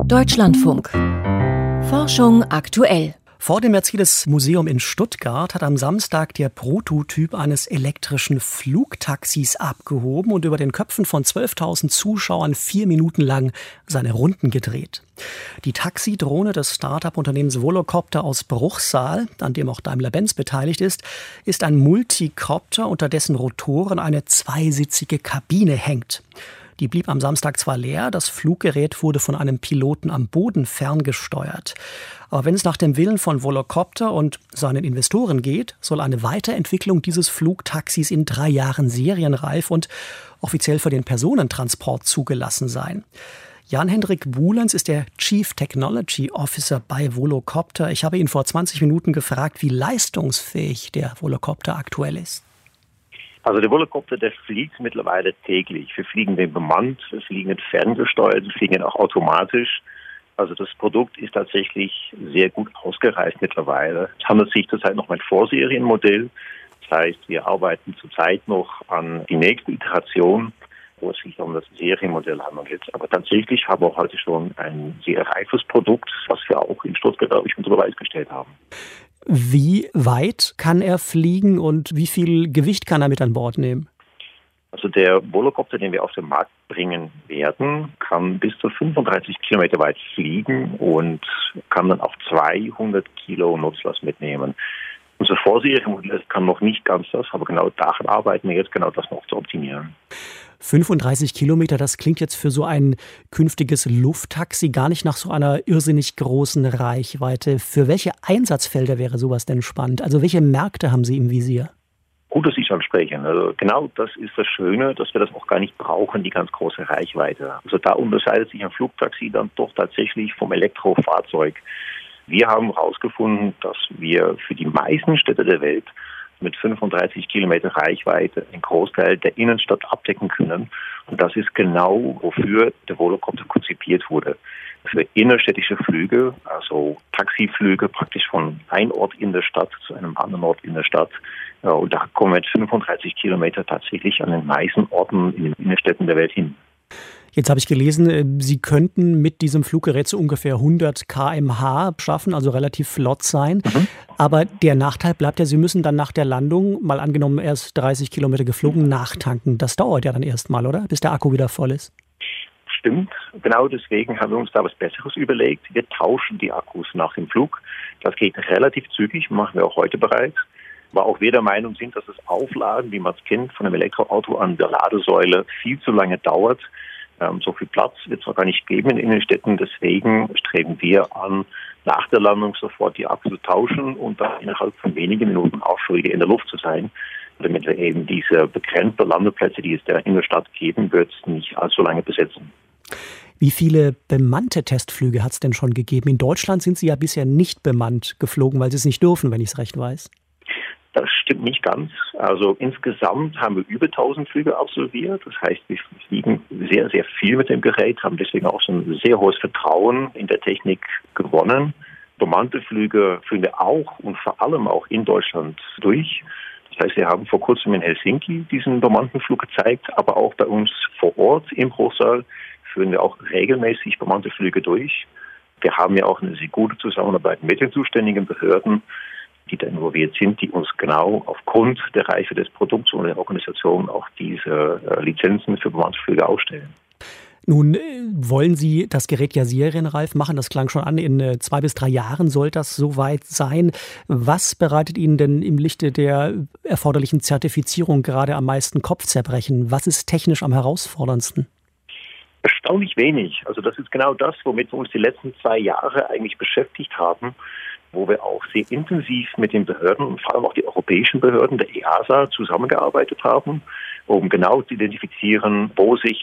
Deutschlandfunk. Forschung aktuell. Vor dem Mercedes-Museum in Stuttgart hat am Samstag der Prototyp eines elektrischen Flugtaxis abgehoben und über den Köpfen von 12.000 Zuschauern 4 Minuten lang seine Runden gedreht. Die Taxidrohne des Start-up-Unternehmens Volocopter aus Bruchsal, an dem auch Daimler-Benz beteiligt ist ein Multicopter, unter dessen Rotoren eine zweisitzige Kabine hängt. Die blieb am Samstag zwar leer, das Fluggerät wurde von einem Piloten am Boden ferngesteuert. Aber wenn es nach dem Willen von Volocopter und seinen Investoren geht, soll eine Weiterentwicklung dieses Flugtaxis in 3 Jahren serienreif und offiziell für den Personentransport zugelassen sein. Jan-Hendrik Boelens ist der Chief Technology Officer bei Volocopter. Ich habe ihn vor 20 Minuten gefragt, wie leistungsfähig der Volocopter aktuell ist. Also der Volocopter, der fliegt mittlerweile täglich. Wir fliegen den bemannt, wir fliegen ihn ferngesteuert, wir fliegen ihn auch automatisch. Also das Produkt ist tatsächlich sehr gut ausgereift mittlerweile. Es handelt sich zurzeit noch um ein Vorserienmodell. Das heißt, wir arbeiten zurzeit noch an die nächste Iteration, wo es sich um das Serienmodell handelt. Aber tatsächlich haben wir heute schon ein sehr reifes Produkt, was wir auch in Stuttgart, glaube ich, unter Beweis gestellt haben. Wie weit kann er fliegen und wie viel Gewicht kann er mit an Bord nehmen? Also der Volocopter, den wir auf den Markt bringen werden, kann bis zu 35 Kilometer weit fliegen und kann dann auch 200 Kilo Nutzlast mitnehmen. Unser Vorserienmodell kann noch nicht ganz das, aber genau daran arbeiten wir jetzt, genau das noch zu optimieren. 35 Kilometer, das klingt jetzt für so ein künftiges Lufttaxi gar nicht nach so einer irrsinnig großen Reichweite. Für welche Einsatzfelder wäre sowas denn spannend? Also welche Märkte haben Sie im Visier? Gut, dass Sie es ansprechen. Also genau das ist das Schöne, dass wir das auch gar nicht brauchen, die ganz große Reichweite. Also da unterscheidet sich ein Flugtaxi dann doch tatsächlich vom Elektrofahrzeug. Wir haben herausgefunden, dass wir für die meisten Städte der Welt mit 35 Kilometer Reichweite einen Großteil der Innenstadt abdecken können. Und das ist genau, wofür der Volocopter konzipiert wurde. Für innerstädtische Flüge, also Taxiflüge praktisch von einem Ort in der Stadt zu einem anderen Ort in der Stadt. Und da kommen wir mit 35 Kilometer tatsächlich an den meisten Orten in den Innenstädten der Welt hin. Jetzt habe ich gelesen, Sie könnten mit diesem Fluggerät so ungefähr 100 km/h schaffen, also relativ flott sein. Aber der Nachteil bleibt ja, Sie müssen dann nach der Landung, mal angenommen erst 30 Kilometer geflogen, nachtanken. Das dauert ja dann erstmal, oder? Bis der Akku wieder voll ist. Stimmt. Genau deswegen haben wir uns da was Besseres überlegt. Wir tauschen die Akkus nach dem Flug. Das geht relativ zügig, machen wir auch heute bereits. Aber auch wir der Meinung sind, dass das Aufladen, wie man es kennt, von einem Elektroauto an der Ladesäule viel zu lange dauert. So viel Platz wird es auch gar nicht geben in den Innenstädten. Deswegen streben wir an, nach der Landung sofort die Akkus zu tauschen und dann innerhalb von wenigen Minuten auch schon wieder in der Luft zu sein, damit wir eben diese begrenzten Landeplätze, die es in der Stadt geben wird, nicht allzu lange besetzen. Wie viele bemannte Testflüge hat es denn schon gegeben? In Deutschland sind Sie ja bisher nicht bemannt geflogen, weil Sie es nicht dürfen, wenn ich es recht weiß. Das stimmt nicht ganz. Also insgesamt haben wir über 1000 Flüge absolviert. Das heißt, wir fliegen sehr, sehr viel mit dem Gerät, haben deswegen auch so ein sehr hohes Vertrauen in der Technik gewonnen. Bemannte Flüge führen wir auch und vor allem auch in Deutschland durch. Das heißt, wir haben vor kurzem in Helsinki diesen bemannten Flug gezeigt, aber auch bei uns vor Ort im Bruchsal führen wir auch regelmäßig bemannte Flüge durch. Wir haben ja auch eine sehr gute Zusammenarbeit mit den zuständigen Behörden, die da involviert sind, die uns genau aufgrund der Reife des Produkts und der Organisation auch diese Lizenzen für bemannte Flüge ausstellen. Nun wollen Sie das Gerät ja serienreif machen, das klang schon an, in 2 bis 3 Jahren soll das soweit sein. Was bereitet Ihnen denn im Lichte der erforderlichen Zertifizierung gerade am meisten Kopfzerbrechen? Was ist technisch am herausforderndsten? Erstaunlich wenig. Also das ist genau das, womit wir uns die letzten 2 Jahre eigentlich beschäftigt haben, wo wir auch sehr intensiv mit den Behörden und vor allem auch die europäischen Behörden, der EASA, zusammengearbeitet haben, um genau zu identifizieren, wo sich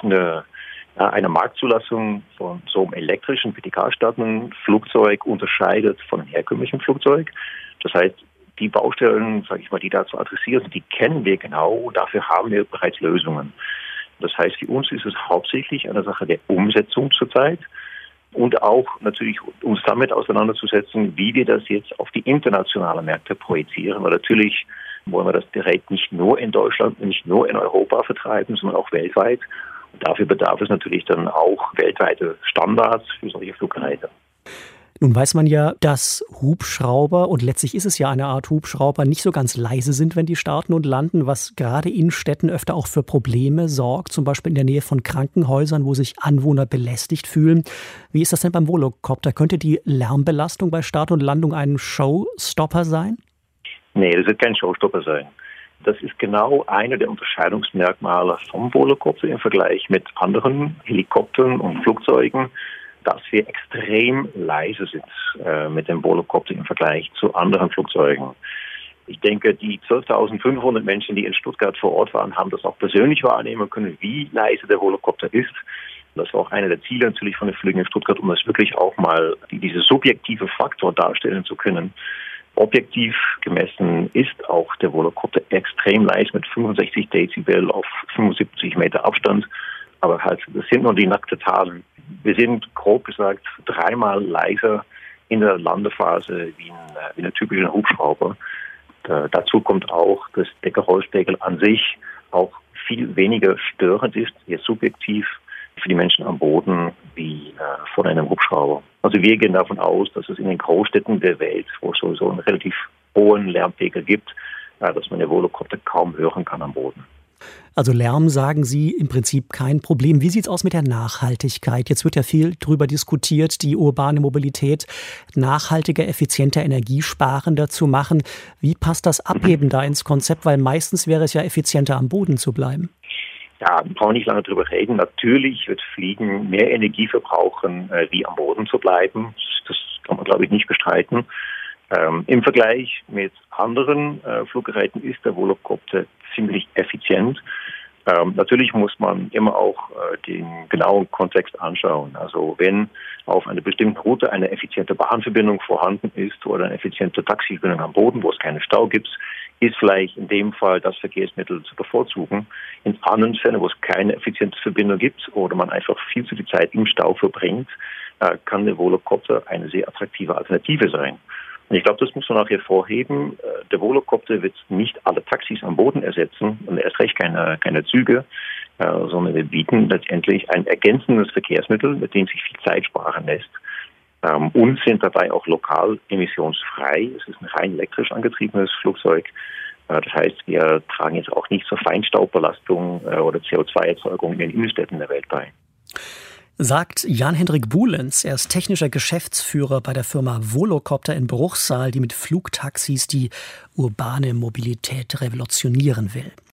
eine Marktzulassung von so einem elektrischen vertikalstartenden Flugzeug unterscheidet von einem herkömmlichen Flugzeug. Das heißt, die Baustellen, sage ich mal, die dazu adressiert sind, die kennen wir genau, dafür haben wir bereits Lösungen. Das heißt, für uns ist es hauptsächlich eine Sache der Umsetzung zurzeit und auch natürlich uns damit auseinanderzusetzen, wie wir das jetzt auf die internationalen Märkte projizieren. Weil natürlich wollen wir das Gerät nicht nur in Deutschland, nicht nur in Europa vertreiben, sondern auch weltweit. Dafür bedarf es natürlich dann auch weltweite Standards für solche Fluggeräte. Nun weiß man ja, dass Hubschrauber, und letztlich ist es ja eine Art Hubschrauber, nicht so ganz leise sind, wenn die starten und landen, was gerade in Städten öfter auch für Probleme sorgt, zum Beispiel in der Nähe von Krankenhäusern, wo sich Anwohner belästigt fühlen. Wie ist das denn beim Volocopter? Könnte die Lärmbelastung bei Start und Landung ein Showstopper sein? Nee, das wird kein Showstopper sein. Das ist genau eine der Unterscheidungsmerkmale vom Volocopter im Vergleich mit anderen Helikoptern und Flugzeugen, dass wir extrem leise sind mit dem Volocopter im Vergleich zu anderen Flugzeugen. Ich denke, die 12.500 Menschen, die in Stuttgart vor Ort waren, haben das auch persönlich wahrnehmen können, wie leise der Volocopter ist. Das war auch einer der Ziele natürlich von den Flügen in Stuttgart, um das wirklich auch mal diese subjektive Faktor darstellen zu können. Objektiv gemessen ist auch der Volocopter extrem leise mit 65 Dezibel auf 75 Meter Abstand. Aber halt, das sind nur die nackten Zahlen. Wir sind, grob gesagt, 3-mal leiser in der Landephase wie ein typischer Hubschrauber. Dazu kommt auch, dass der Geräuschpegel an sich auch viel weniger störend ist, eher subjektiv für die Menschen am Boden wie von einem Hubschrauber. Also wir gehen davon aus, dass es in den Großstädten der Welt, wo es sowieso einen relativ hohen Lärmpegel gibt, dass man den Volocopter kaum hören kann am Boden. Also Lärm, sagen Sie, im Prinzip kein Problem. Wie sieht es aus mit der Nachhaltigkeit? Jetzt wird ja viel darüber diskutiert, die urbane Mobilität nachhaltiger, effizienter, energiesparender zu machen. Wie passt das Abheben da ins Konzept? Weil meistens wäre es ja effizienter, am Boden zu bleiben. Ja, wir brauchen nicht lange drüber reden. Natürlich wird Fliegen mehr Energie verbrauchen, wie am Boden zu bleiben. Das kann man, glaube ich, nicht bestreiten. Im Vergleich mit anderen Fluggeräten ist der Volocopter ziemlich effizient. Natürlich muss man immer auch den genauen Kontext anschauen. Also wenn auf einer bestimmten Route eine effiziente Bahnverbindung vorhanden ist oder eine effiziente Taxiverbindung am Boden, wo es keinen Stau gibt, ist vielleicht in dem Fall das Verkehrsmittel zu bevorzugen. In anderen Fällen, wo es keine effiziente Verbindung gibt oder man einfach viel zu viel Zeit im Stau verbringt, kann der Volocopter eine sehr attraktive Alternative sein. Und ich glaube, das muss man auch hervorheben. Der Volocopter wird nicht alle Taxis am Boden ersetzen und erst recht keine Züge, sondern wir bieten letztendlich ein ergänzendes Verkehrsmittel, mit dem sich viel Zeit sparen lässt und sind dabei auch lokal emissionsfrei. Es ist ein rein elektrisch angetriebenes Flugzeug. Das heißt, wir tragen jetzt auch nicht zur Feinstaubbelastung oder CO2-Erzeugung in den Innenstädten der Welt bei. Sagt Jan-Hendrik Buhlens. Er ist technischer Geschäftsführer bei der Firma Volocopter in Bruchsal, die mit Flugtaxis die urbane Mobilität revolutionieren will.